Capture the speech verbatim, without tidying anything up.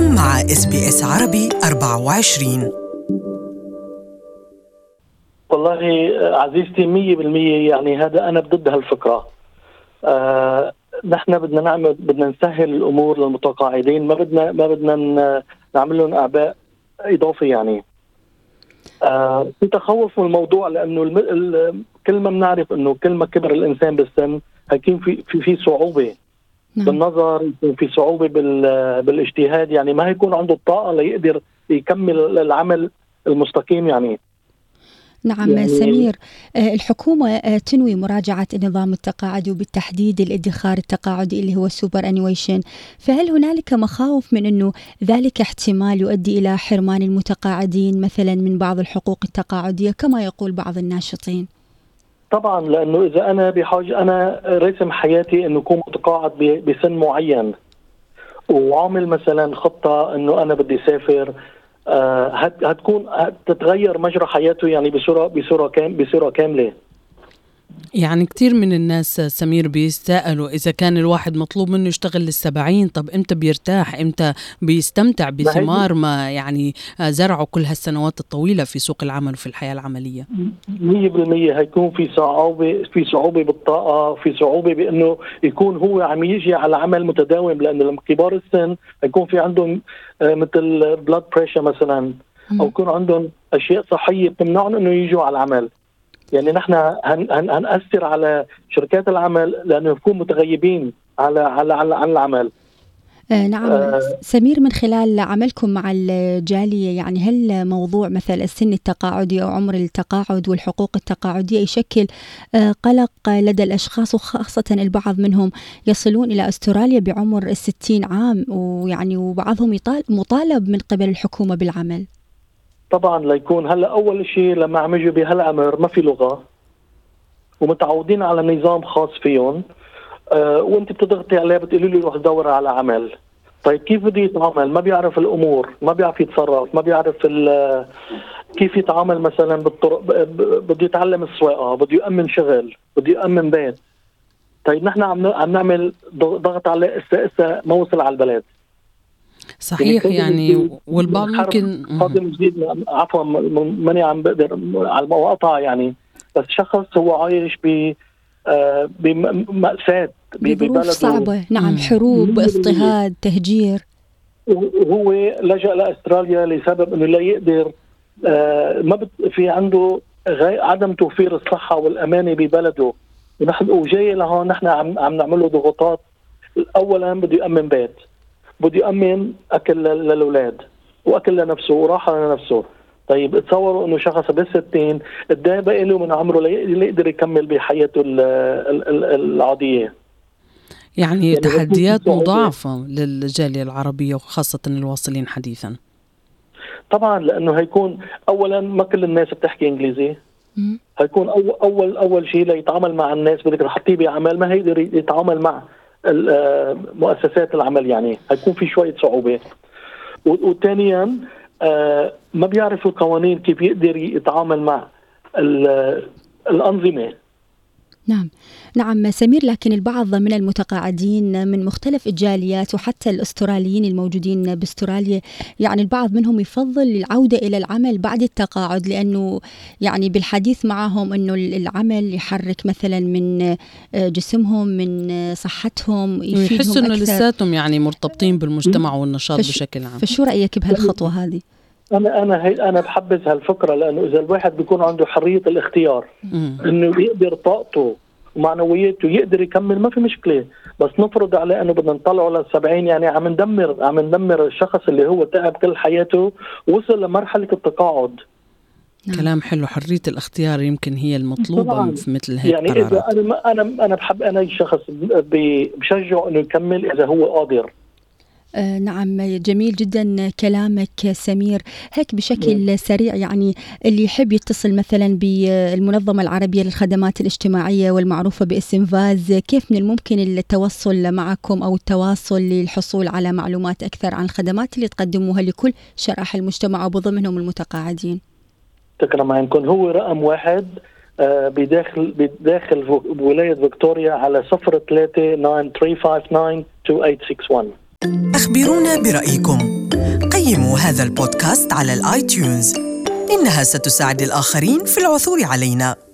أنتم مع إس بي إس عربي أربعة وعشرين. والله عزيزتي مية بالمية يعني هذا أنا ضد هالفكرة. آه نحن بدنا نعمل بدنا نسهل الأمور للمتقاعدين، ما بدنا ما بدنا نعمل لهم أعباء إضافي. يعني آه في تخوف من الموضوع، لأنه الم... ال... كل ما بنعرف إنه كل ما كبر الإنسان بالسن هيكون في في في صعوبة نعم. بالنظر، يكون في صعوبة بال... بالاجتهاد، يعني ما هيكون عنده الطاقة ليقدر يكمل العمل المستقيم. يعني نعم يعني سمير، الحكومة تنوي مراجعة النظام التقاعدي وبالتحديد الادخار التقاعدي اللي هو السوبر أنيويشن، فهل هنالك مخاوف من أنه ذلك احتمال يؤدي إلى حرمان المتقاعدين مثلا من بعض الحقوق التقاعدية كما يقول بعض الناشطين؟ طبعا، لأنه إذا أنا بحاجة أنا رسم حياتي أنه أكون متقاعد بسن معين وعامل مثلا خطة أنه أنا بدي سافر، آه هتكون هتتغير مجرى حياته يعني بصورة بصورة كام بصورة كاملة. يعني كتير من الناس سمير بيستقلوا إذا كان الواحد مطلوب منه يشتغل للسبعين، طب إمتى بيرتاح، إمتى بيستمتع بثمار ما يعني زرعوا كل هالسنوات الطويلة في سوق العمل وفي الحياة العملية؟ مية بالمية هيكون في صعوبة في صعوبة بالطاقة، في صعوبة بأنه يكون هو عم يجي على عمل متداوم، لأنه لما كبار السن هيكون في عندهم مثل بلاد بريشر مثلا، أو يكون عندهم أشياء صحية بتمنعهم أنه يجوا على العمل. يعني نحن هن هن هنأثر على شركات العمل لأنه يكون متغيبين على على على عن العمل. آه نعم آه سمير، من خلال عملكم مع الجالية، يعني هل موضوع مثل السن التقاعدي أو عمر التقاعد والحقوق التقاعدية يشكل آه قلق لدى الأشخاص، وخاصة البعض منهم يصلون إلى أستراليا بعمر الستين عام، ويعني وبعضهم مطالب من قبل الحكومة بالعمل؟ طبعا ليكون هلا اول شيء لما عم يجوا بهالعمر ما في لغه ومتعودين على نظام خاص فيهم، أه وانت بتضغطي عليه بتقولي له روح دور على عمل. طيب كيف بده يتعامل؟ ما بيعرف الامور، ما بيعرف يتصرف، ما بيعرف كيف يتعامل مثلا بالطرق، بده يتعلم السواقه، بده يامن شغل، بده يامن بيت. طيب نحن عم عم نعمل ضغط عليه اسا اسا ما وصل على البلد. صحيح يعني, يعني والبعض ممكن قادم جديد، عفوا ماني عم بقدر على المقاطعة يعني، بس شخص هو عايش ب بمأساة بظروف صعبة. نعم مم. حروب، اضطهاد، تهجير، وهو لجأ لأستراليا لسبب انه لا يقدر، ما في عنده عدم توفير الصحة والأمانة ببلده، ونحن وجاي لهون نحن عم عم نعمل له ضغوطات. اولا بده يأمن بيت، بده يأمن أكل للأولاد وأكل لنفسه وراحة لنفسه. طيب تصوروا إنه شخص بالستين قدام بقى له من عمره ليقدر يكمل بحياته العادية. يعني, يعني تحديات مضاعفة للجالية العربية وخاصة الواصلين حديثا. طبعا لأنه هيكون أولا ما كل الناس بتحكي إنجليزي، هيكون أول أول أول شيء ليتعامل مع الناس بدك تحطيه بعمل ما هيقدر يتعامل مع مؤسسات العمل، يعني هيكون في شوية صعوبة. وثانيا ما بيعرف القوانين كيف يقدر يتعامل مع الأنظمة. نعم نعم سمير، لكن البعض من المتقاعدين من مختلف الجاليات وحتى الأستراليين الموجودين باستراليا، يعني البعض منهم يفضل العودة إلى العمل بعد التقاعد، لأنه يعني بالحديث معهم أنه العمل يحرك مثلا من جسمهم، من صحتهم، يحسوا أنه لساتهم يعني مرتبطين بالمجتمع والنشاط فش بشكل عام. فشو رأيك بهالخطوة هذه؟ أنا أنا هي أنا بحبذ هالفكرة، لأنه إذا الواحد بيكون عنده حرية الاختيار إنه يقدر طاقته ومعنوياته يقدر يكمل، ما في مشكلة. بس نفرض عليه إنه بدنا نطلعه للسبعين، يعني عم ندمر عم ندمر الشخص اللي هو تعب كل حياته ووصل لمرحلة التقاعد. كلام حلو، حرية الاختيار يمكن هي المطلوبة طبعاً. في مثل هيك يعني قرارات. إذا أنا أنا أنا بحب أنا شخص بشجعه إنه يكمل إذا هو قادر. آه نعم جميل جدا كلامك سمير. هيك بشكل سريع، يعني اللي يحب يتصل مثلا بالمنظمة العربية للخدمات الاجتماعية والمعروفة باسم فاز، كيف من الممكن التواصل معكم أو التواصل للحصول على معلومات أكثر عن الخدمات اللي تقدموها لكل شرائح المجتمع وبضمنهم المتقاعدين؟ تكرم عينكم، هو رقم واحد آه بداخل بداخل ولاية فيكتوريا على صفر ثلاثة تسعة ثلاثة خمسة تسعة اثنين ثمانية ستة واحد. أخبرونا برأيكم، قيموا هذا البودكاست على الآيتيونز، إنها ستساعد الآخرين في العثور علينا.